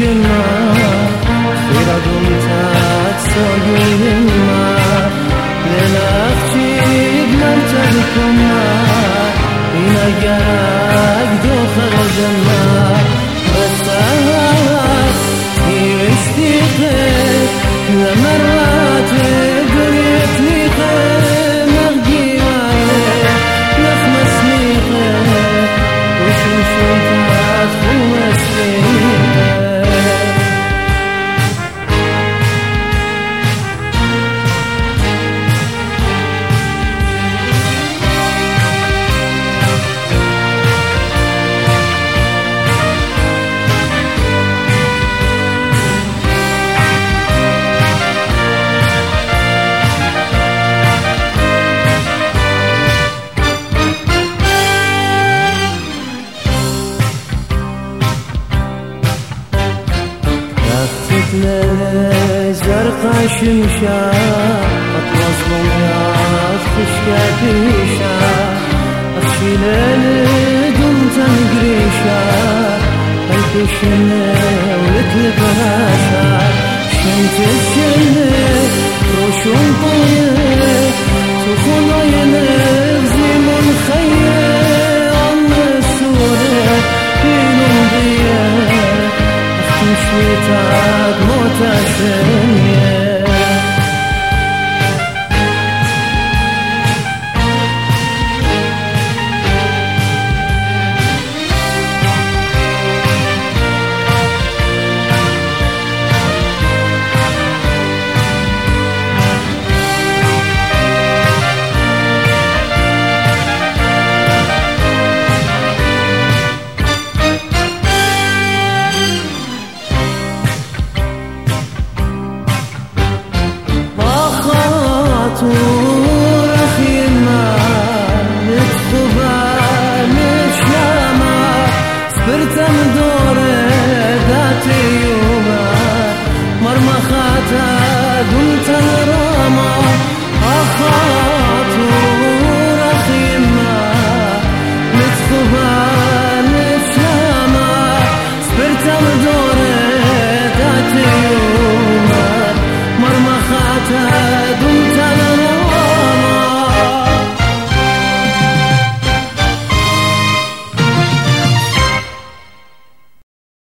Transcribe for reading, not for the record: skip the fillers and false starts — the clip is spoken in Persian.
ما خير قمتك ساقي ما لنخجيب مرتبكم ما إنا قرق دوخر زما بسهر يشتيقك لمرات قريت ليقك مغدي عليك نخمس ليقك وشوشوتك ومسليقك زرقا شمشا أطلس ضميات خشكا بيشا أخشيل قمت مقريشا الكشنة ولك البراشا شمت الجنة روشون طيب تخون عينك زي من خير عم السورة بينهم ضيق أختم شويتا